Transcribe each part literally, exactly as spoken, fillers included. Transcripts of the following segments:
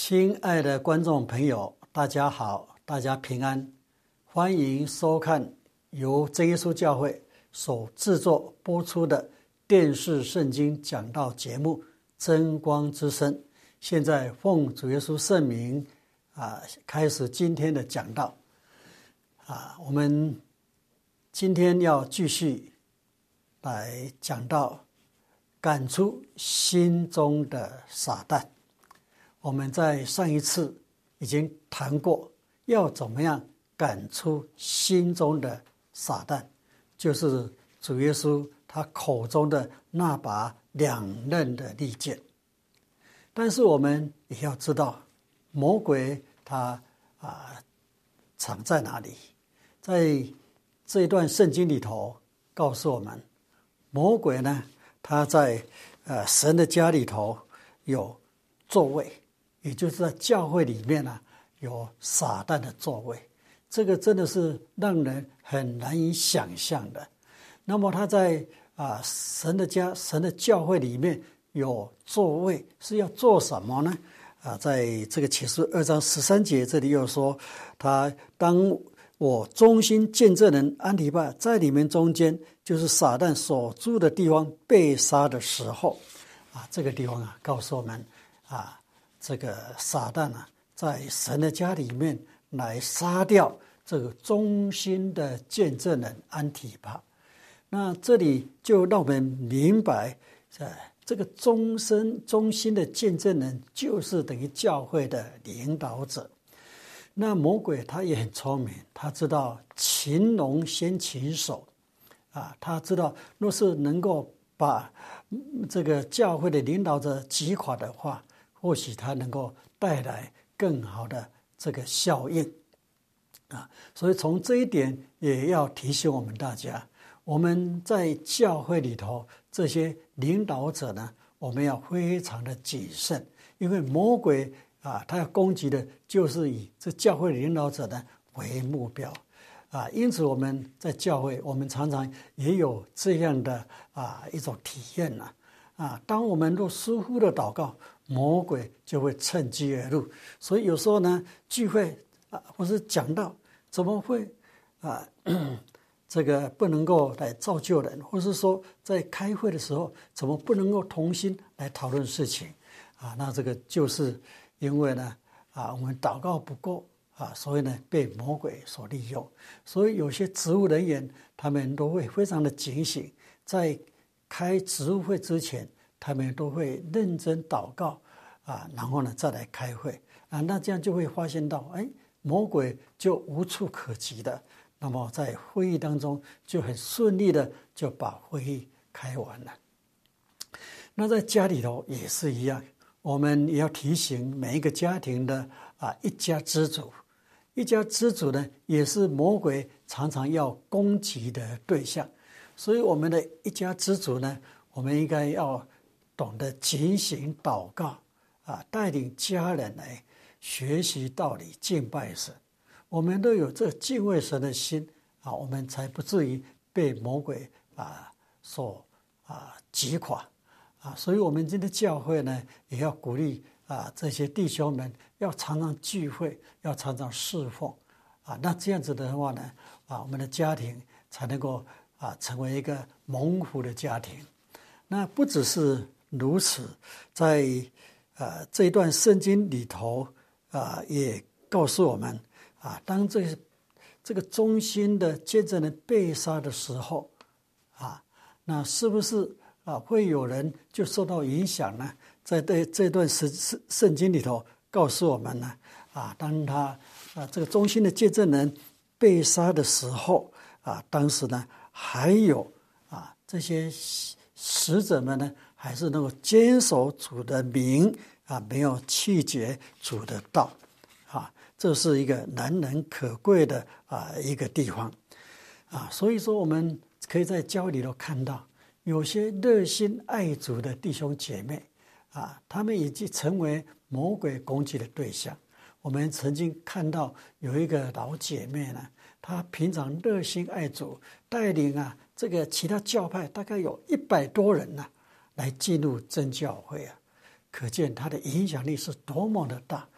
亲爱的观众朋友，大家好，大家平安，欢迎收看由真耶稣教会所制作播出的电视圣经讲道节目《真光之声》。现在奉主耶稣圣名啊，开始今天的讲道啊。我们今天要继续来讲到赶出心中的撒旦。我们在上一次已经谈过要怎么样赶出心中的撒旦，就是主耶稣他口中的那把两刃的利剑。但是我们也要知道，魔鬼他啊藏在哪里？在这一段圣经里头告诉我们，魔鬼呢，他在呃神的家里头有座位。也就是在教会里面呢、啊，有撒旦的座位，这个真的是让人很难以想象的。那么他在啊神的家、神的教会里面有座位，是要做什么呢？啊，在这个启示二章十三节这里又说，他当我忠心见证人安提帕在你们中间，就是撒旦所住的地方被杀的时候，啊，这个地方啊，告诉我们啊。这个撒旦啊，在神的家里面来杀掉这个忠心的见证人安提帕。那这里就让我们明白，这个忠身忠心的见证人就是等于教会的领导者。那魔鬼他也很聪明，他知道擒龙先擒首啊，他知道若是能够把这个教会的领导者击垮的话，或许它能够带来更好的这个效应啊，所以从这一点也要提醒我们大家，我们在教会里头这些领导者呢，我们要非常的谨慎，因为魔鬼啊，他要攻击的就是以这教会领导者呢为目标啊，因此我们在教会，我们常常也有这样的啊一种体验呢啊，当我们若疏忽的祷告，魔鬼就会趁机而入。所以有时候呢，聚会啊，或是讲道，怎么会啊，这个不能够来造就人，或是说在开会的时候，怎么不能够同心来讨论事情啊？那这个就是因为呢，啊，我们祷告不够啊，所以呢被魔鬼所利用。所以有些职务人员，他们都会非常的警醒，在开职务会之前，他们都会认真祷告啊，然后呢再来开会啊，那这样就会发现到，哎，魔鬼就无处可及的，那么在会议当中就很顺利的就把会议开完了。那在家里头也是一样，我们也要提醒每一个家庭的啊一家之主，一家之主呢也是魔鬼常常要攻击的对象，所以我们的一家之主呢，我们应该要懂得警醒祷告啊，带领家人来学习道理、敬拜神。我们都有这敬畏神的心啊，我们才不至于被魔鬼啊所啊击垮啊。所以，我们今天教会呢，也要鼓励啊这些弟兄们要常常聚会，要常常侍奉啊。那这样子的话呢，啊，我们的家庭才能够啊成为一个蒙福的家庭。那不只是如此，在呃这一段圣经里头啊，也告诉我们啊，当这个这个忠心的见证人被杀的时候啊，那是不是啊会有人就受到影响呢？在这这段圣圣圣经里头告诉我们呢啊，当他啊这个忠心的见证人被杀的时候啊，当时呢还有啊这些使者们呢，还是能够坚守主的名啊，没有弃绝主的道啊，这是一个难能可贵的啊一个地方啊。所以说，我们可以在教会里头看到，有些热心爱主的弟兄姐妹啊，他们已经成为魔鬼攻击的对象。我们曾经看到有一个老姐妹呢，她平常热心爱主，带领啊这个其他教派大概有一百多人呢、啊，来进入真教会啊，可见她的影响力是多么的大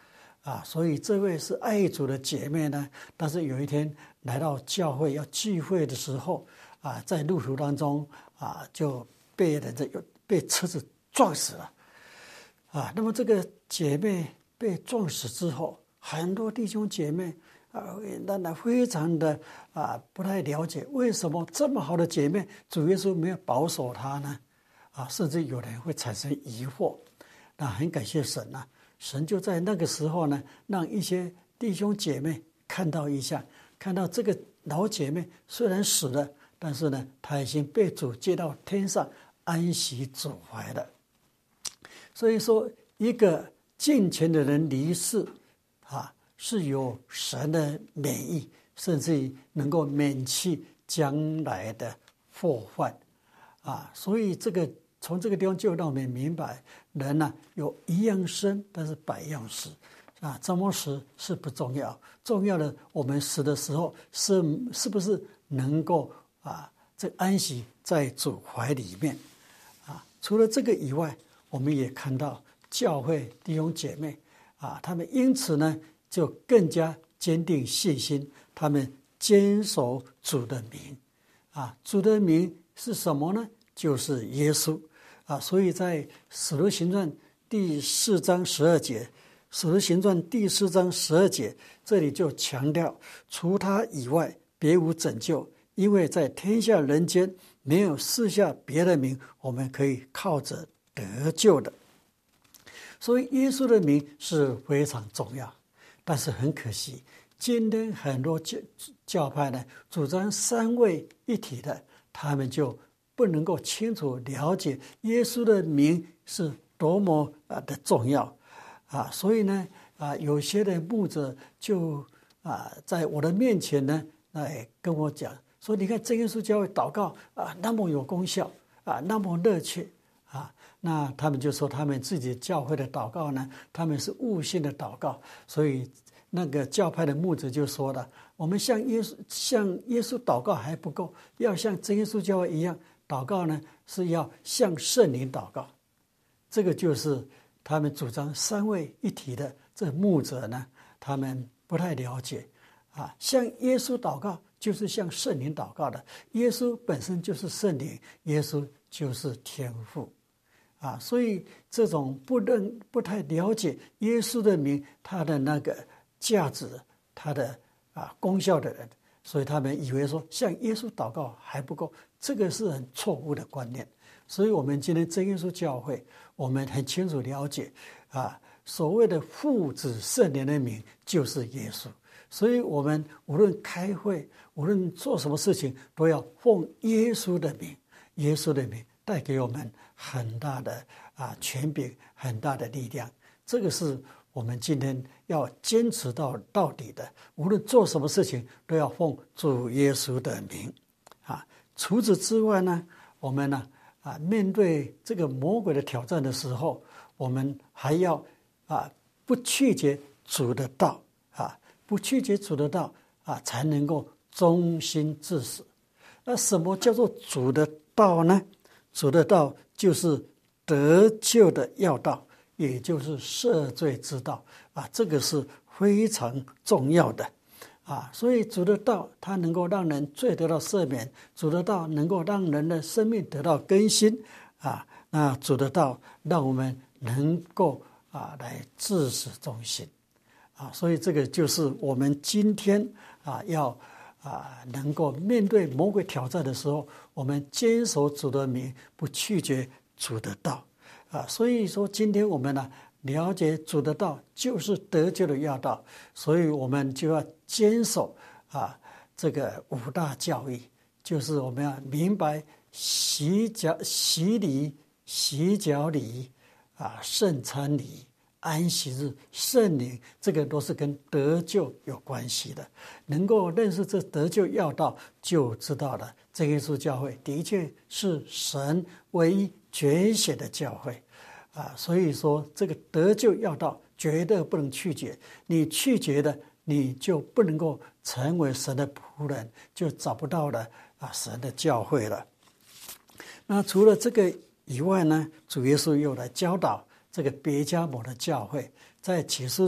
啊，所以这位是爱主的姐妹呢，但是有一天来到教会要聚会的时候啊，在路途当中啊，就被人这被车子撞死了啊。那么这个姐妹被撞死之后，很多弟兄姐妹啊，当然非常的啊不太了解，为什么这么好的姐妹，主耶稣没有保守她呢？啊，甚至有人会产生疑惑。那很感谢神呐、啊，神就在那个时候呢，让一些弟兄姐妹看到异象，看到这个老姐妹虽然死了，但是呢，她已经被主接到天上安息主怀了。所以说，一个敬虔的人离世啊，是有神的免疫，甚至于能够免去将来的祸患啊。所以这个从这个地方就让我们明白，人呢、啊、有一样生，但是百样死啊。怎么死是不重要，重要的我们死的时候是是不是能够啊这安息在主怀里面啊。除了这个以外，我们也看到教会弟兄姐妹啊，他们因此呢就更加坚定信心，他们坚守主的名啊。主的名是什么呢？就是耶稣啊。所以在使徒行传第四章十二节，使徒行传第四章十二节这里就强调，除他以外别无拯救，因为在天下人间没有赐下别的名，我们可以靠着得救的。所以耶稣的名是非常重要，但是很可惜，今天很多教教派呢主张三位一体的，他们就不能够清楚了解耶稣的名是多么啊的重要啊。所以呢啊，有些的牧者就啊在我的面前呢来跟我讲说，你看真耶稣教会祷告啊那么有功效啊，那么热切啊。那他们就说他们自己教会的祷告呢，他们是悟性的祷告，所以那个教派的牧者就说了，我们向耶稣向耶稣祷告还不够，要像真耶稣教会一样祷告呢，是要向圣灵祷告。这个就是他们主张三位一体的这牧者呢，他们不太了解啊。向耶稣祷告就是向圣灵祷告的，耶稣本身就是圣灵，耶稣就是天父啊。所以这种不认不太了解耶稣的名，他的那个价值，他的啊功效的人，所以他们以为说向耶稣祷告还不够，这个是很错误的观念。所以我们今天真耶稣教会，我们很清楚了解啊，所谓的父子圣灵的名就是耶稣。所以我们无论开会，无论做什么事情，都要奉耶稣的名。耶稣的名带给我们很大的啊权柄，很大的力量。这个是我们今天要坚持到到底的，无论做什么事情都要奉主耶稣的名啊。除此之外呢，我们呢啊面对这个魔鬼的挑战的时候，我们还要啊不拒绝主的道啊，不拒绝主的道啊，才能够忠心至死。那什么叫做主的道呢？主的道就是得救的要道，也就是赦罪之道啊，这个是非常重要的啊。所以主的道它能够让人罪得到赦免，主的道能够让人的生命得到更新啊。那主的道让我们能够啊来至死忠心啊。所以这个就是我们今天啊要啊能够面对魔鬼挑战的时候，我们坚守主的名，不拒绝主的道啊。所以说今天我们呢了解主的道就是得救的要道，所以我们就要坚守啊这个五大教义，就是我们要明白洗脚洗礼、洗脚礼啊、圣餐礼、安息日、圣灵，这个都是跟得救有关系的。能够认识这得救要道，就知道了真耶稣教会的确是神唯一拣选的教会啊。所以说这个得救要道绝对不能拒绝，你拒绝的，你就不能够成为神的仆人，就找不到了啊神的教会了。那除了这个以外呢，主耶稣又来教导这个别迦摩的教会，在启示录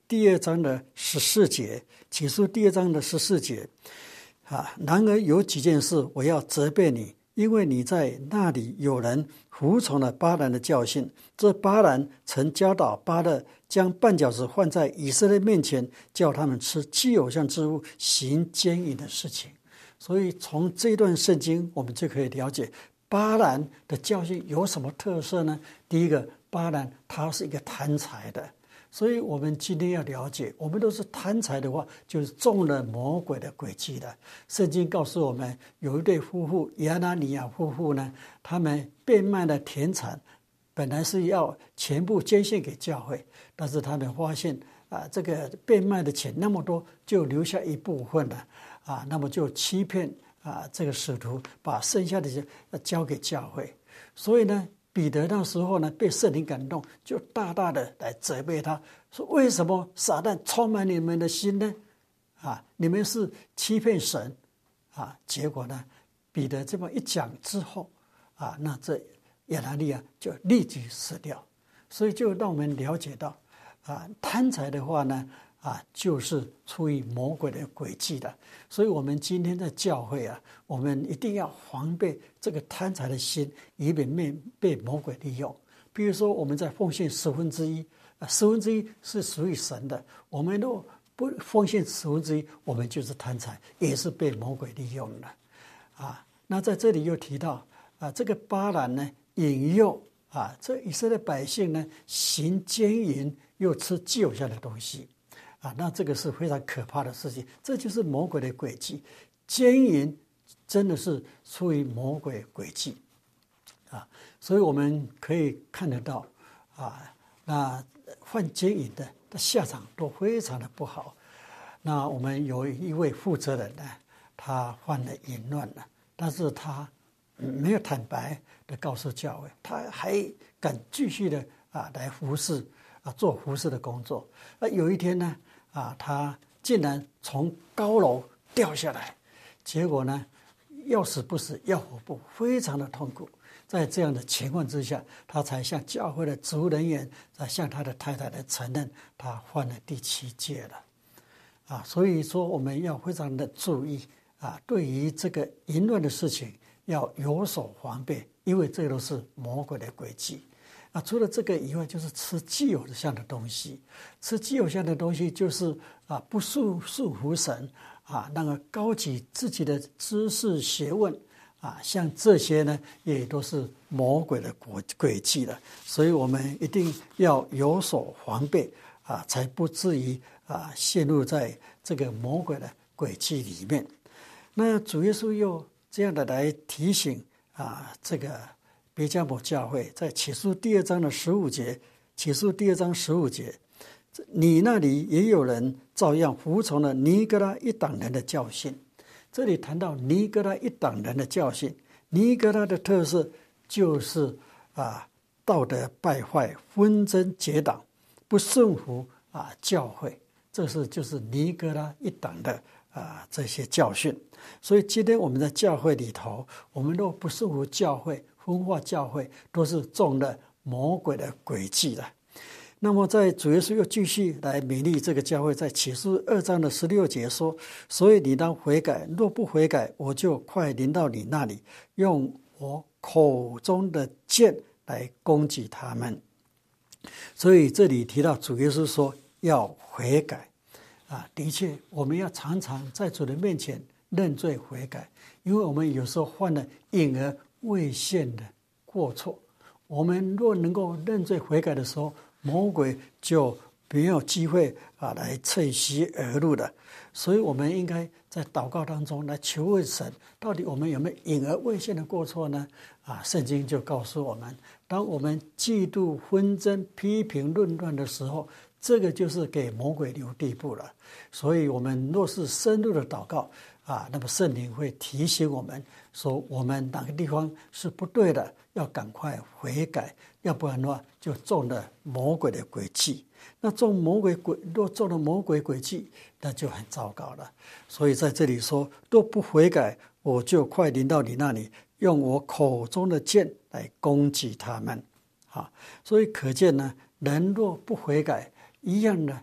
第二章的十四节，启示录第二章的十四节啊，然而有几件事我要责备你，因为你在那里有人服从了巴兰的教训。这巴兰曾教导巴勒将绊脚石放在以色列面前，叫他们吃祭偶像之物，行奸淫的事情。所以从这段圣经我们就可以了解巴兰的教训有什么特色呢？第一个，巴兰他是一个贪财的，所以我们今天要了解，我们都是贪财的话，就是中了魔鬼的诡计的。圣经告诉我们，有一对夫妇亚拿尼亚夫妇呢，他们变卖了田产，本来是要全部捐献给教会，但是他们发现啊，这个变卖的钱那么多，就留下一部分了啊，那么就欺骗啊这个使徒，把剩下的钱交给教会。所以呢，彼得那时候呢被圣灵感动，就大大的来责备他，说为什么撒旦充满你们的心呢？啊，你们是欺骗神啊！结果呢，彼得这么一讲之后啊，那这亚拿尼亚就立即死掉。所以就让我们了解到啊，贪财的话呢啊，就是出于魔鬼的诡计的。所以我们今天在教会啊，我们一定要防备这个贪财的心，以免被魔鬼利用。比如说我们在奉献十分之一啊，十分之一是属于神的，我们若不奉献十分之一，我们就是贪财，也是被魔鬼利用的啊。那在这里又提到啊，这个巴兰呢引诱啊，这以色列百姓呢行奸淫，又吃祭偶像的东西啊，那这个是非常可怕的事情，这就是魔鬼的诡计。奸淫真的是出于魔鬼诡计啊，所以我们可以看得到啊，那犯奸淫的的下场都非常的不好。那我们有一位负责人呢，他犯了淫乱了，但是他没有坦白的告诉教会，他还敢继续的啊来服侍啊做服侍的工作。那有一天呢啊，他竟然从高楼掉下来，结果呢要死不死，要活不，非常的痛苦。在这样的情况之下，他才向教会的职务人员，再向他的太太来承认，他犯了第七戒了啊。所以说我们要非常的注意啊，对于这个淫乱的事情要有所防备，因为这都是魔鬼的诡计啊。除了这个以外，就是吃祭偶像的东西，吃祭偶像的东西就是啊不束束缚神啊，那个高举自己的知识学问啊，像这些呢，也都是魔鬼的诡计了。所以我们一定要有所防备啊，才不至于啊陷入在这个魔鬼的诡计里面。那主耶稣又这样的来提醒啊，这个别迦摩教会，在启示录第二章的十五节，启示录第二章十五节，你那里也有人照样服从了尼哥拉一党人的教训。这里谈到尼哥拉一党人的教训，尼哥拉的特色就是啊道德败坏、纷争结党、不顺服啊教会，这是就是尼哥拉一党的啊这些教训。所以今天我们在教会里头，我们若不顺服教会、分化教会，都是中了魔鬼的诡计了。那么在主耶稣又继续来勉励这个教会，在启示二章的十六节说，所以你当悔改，若不悔改，我就快临到你那里，用我口中的剑来攻击他们。所以这里提到主耶稣说要悔改啊，的确我们要常常在主的面前认罪悔改，因为我们有时候犯了隐而未现的过错，我们若能够认罪悔改的时候，魔鬼就没有机会啊来趁虚而入的。所以我们应该在祷告当中来求问神，到底我们有没有隐而未现的过错呢？啊，圣经就告诉我们，当我们嫉妒、纷争、批评、论断的时候，这个就是给魔鬼留地步了。所以我们若是深入的祷告啊，那么圣灵会提醒我们说，我们哪个地方是不对的，要赶快悔改，要不然的话就中了魔鬼的诡计。那中魔鬼诡，若中了魔鬼诡计，那就很糟糕了。所以在这里说，若不悔改，我就快临到你那里，用我口中的剑来攻击他们。啊，所以可见呢，人若不悔改，一样的，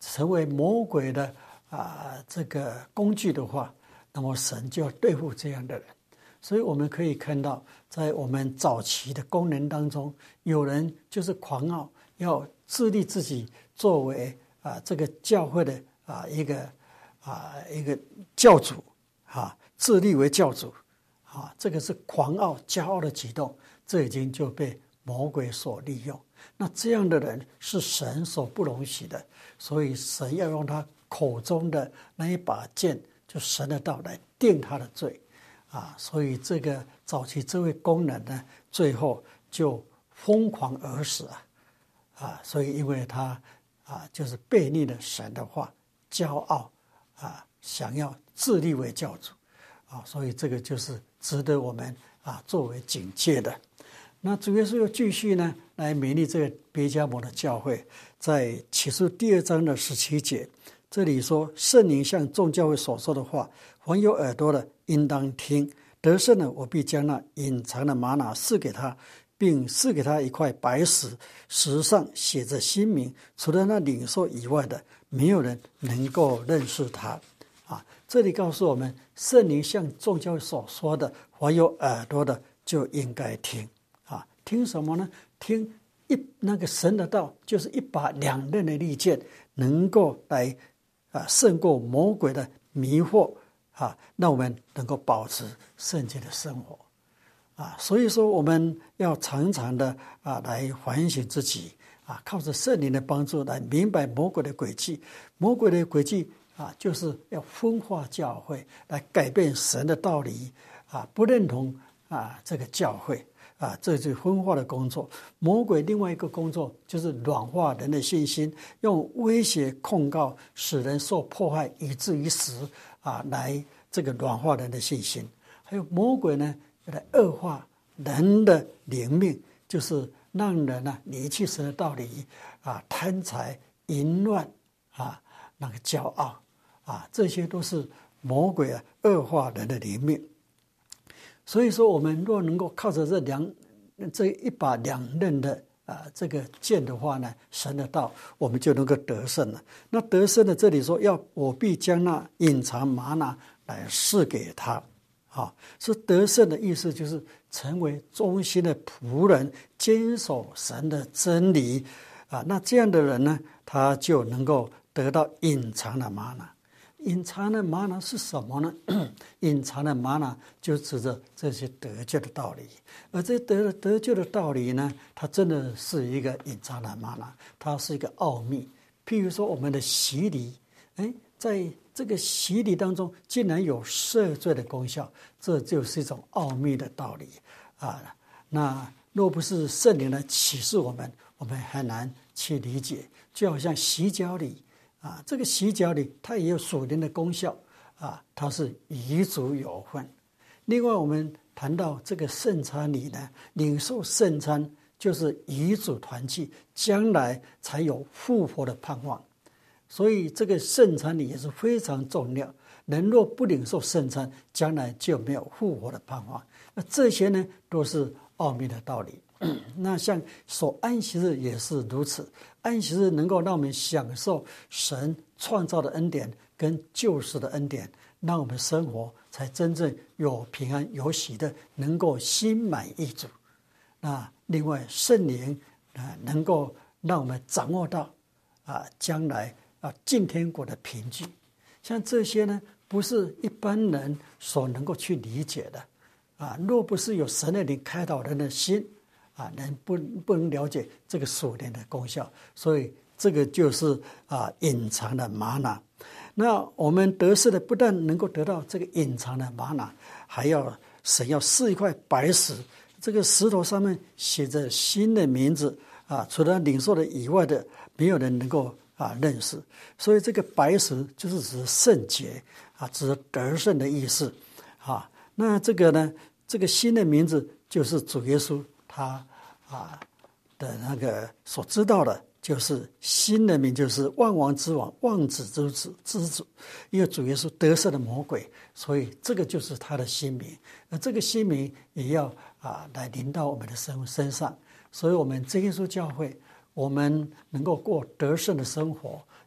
成为魔鬼的啊这个工具的话，那么神就要对付这样的人。所以我们可以看到，在我们早期的工人当中，有人就是狂傲，要自立自己作为啊这个教会的啊一个啊一个教主啊，自立为教主啊，这个是狂傲骄傲的举动，这已经就被魔鬼所利用。那这样的人是神所不容许的，所以神要用他口中的那一把剑，就神的道来定他的罪啊。所以这个早期这位工人呢，最后就疯狂而死啊啊！所以因为他啊，就是背逆了神的话，骄傲啊，想要自立为教主啊，所以这个就是值得我们啊作为警戒的。那主耶稣又继续呢来勉励这个别迦摩的教会，在启示第二章的十七节，这里说：圣灵向众教会所说的话，凡有耳朵的应当听。得胜的，我必将那隐藏的玛瑙赐给他，并赐给他一块白石，石上写着新名，除了那领受以外的，没有人能够认识他。啊，这里告诉我们，圣灵向众教会所说的，凡有耳朵的就应该听。啊，听什么呢？听一那个神的道，就是一把两刃的利剑，能够来啊胜过魔鬼的迷惑啊，让我们能够保持圣洁的生活啊。所以说，我们要常常的啊来反省自己啊，靠着圣灵的帮助来明白魔鬼的诡计。魔鬼的诡计啊，就是要分化教会，来改变神的道理啊，不认同啊这个教会。啊，这就是分化的工作。魔鬼另外一个工作就是软化人的信心，用威胁控告，使人受迫害，以至于死啊，来这个软化人的信心。还有魔鬼呢，来恶化人的灵命，就是让人呢离弃神的道理啊，贪财、淫乱啊，那个骄傲啊，这些都是魔鬼啊恶化人的灵命。所以说，我们若能够靠着这两这一把两刃的啊这个剑的话呢，神的道，我们就能够得胜了。那得胜的这里说，要我必将那隐藏玛瑙来赐给他。啊，是得胜的意思，就是成为忠心的仆人，坚守神的真理啊。那这样的人呢，他就能够得到隐藏的玛瑙。隐藏的玛瑙是什么呢？隐藏的玛瑙就指着这些得救的道理，而这得得救的道理呢，它真的是一个隐藏的玛瑙，它是一个奥秘。譬如说我们的洗礼，哎，在这个洗礼当中竟然有赦罪的功效，这就是一种奥秘的道理啊。那若不是圣灵来启示我们，我们很难去理解。就好像洗脚礼啊，这个洗脚礼它也有属灵的功效啊，它是与主有份。另外，我们谈到这个圣餐礼呢，领受圣餐就是与主团契，将来才有复活的盼望。所以，这个圣餐礼也是非常重要。人若不领受圣餐，将来就没有复活的盼望。那这些呢，都是奥秘的道理。那像守安息日也是如此，安息日能够让我们享受神创造的恩典跟救赎的恩典，让我们生活才真正有平安有喜乐，能够心满意足。那另外圣灵啊，能够让我们掌握到啊将来啊进天国的凭据，像这些呢，不是一般人所能够去理解的啊。若不是有神的灵开导人的心啊，人不不能了解这个属灵的功效，所以这个就是啊隐藏的玛瑙。那我们得胜的不但能够得到这个隐藏的玛瑙，还要神要赐一块白石，这个石头上面写着新的名字啊，除了领受的以外的，没有人能够啊认识。所以这个白石就是指圣洁啊，指得胜的意思啊。那这个呢，这个新的名字就是主耶稣他啊的那个所知道的，就是新的名，就是万王之王，万子之子之主。因为主耶稣得胜的魔鬼，所以这个就是他的新名。而这个新名也要啊来临到我们的身身上。所以我们真耶稣教会，我们能够过得胜的生活，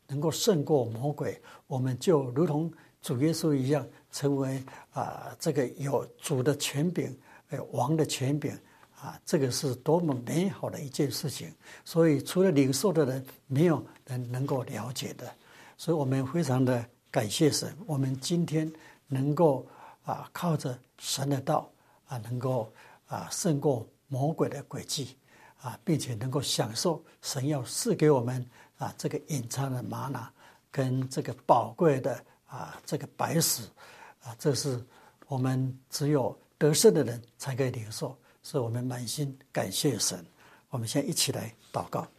能够胜过魔鬼，我们就如同主耶稣一样，成为啊、呃、这个有主的权柄，有王的权柄啊，这个是多么美好的一件事情。所以除了领受的人，没有人能够了解的。所以我们非常的感谢神，我们今天能够啊靠着神的道啊，能够啊胜过魔鬼的诡计啊，并且能够享受神要赐给我们啊这个隐藏的玛拿跟这个宝贵的啊这个白石啊，这是我们只有得胜的人才可以领受，所以我们满心感谢神。我们现在一起来祷告。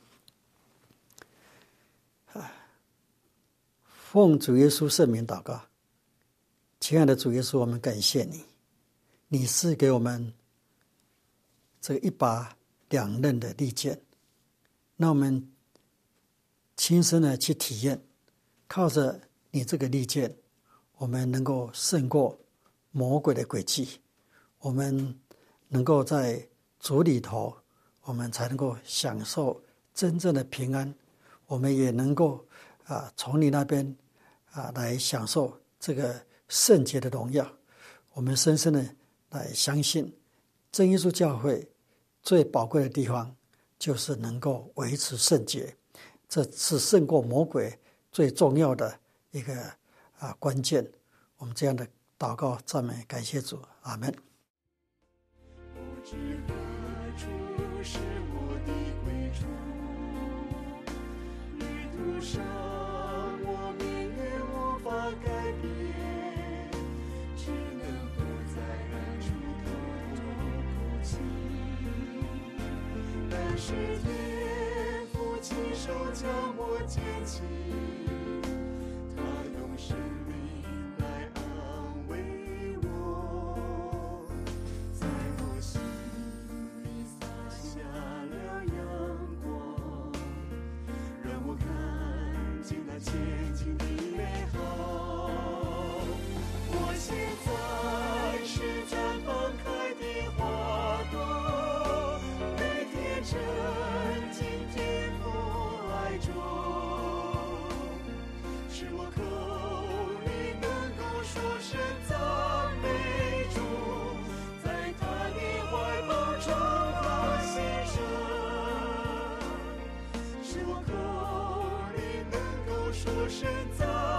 奉主耶稣圣名祷告，亲爱的主耶稣，我们感谢你，你是给我们这个一把两刃的利剑，让我们亲身的去体验，靠着你这个利剑，我们能够胜过魔鬼的诡计，我们能够在主里头，我们才能够享受真正的平安，我们也能够啊，从你那边啊来享受这个圣洁的荣耀。我们深深的来相信，真耶稣教会最宝贵的地方，就是能够维持圣洁，这是胜过魔鬼最重要的一个啊关键。我们这样的祷告、赞美、感谢主，阿们。 不知何处是我的归处，旅途上我命运无法改变，只能独在暗处偷偷哭泣。但是天父亲手将我捡起，他用生命来安慰我，在我心里洒下了阳光，让我看见那前进的美好。我现在是绽放开的花朵，每天沉浸天父爱中，使我口里能够说声赞美主，在他的怀抱中欢喜声，使我口里能够说声赞